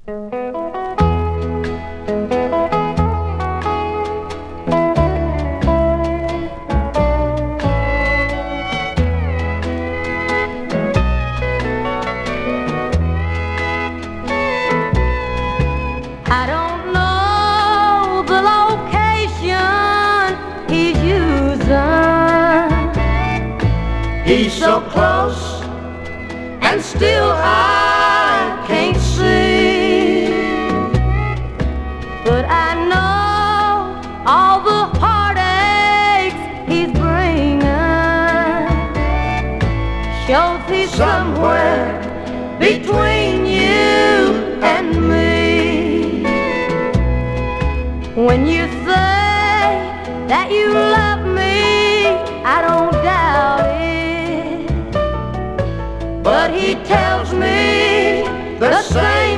I don't know the location he's using. He's so close and still I can't see. But I know all the heartaches he's bringing shows he's somewhere between you and me. When you say that you love me, I don't doubt it. But he tells me the same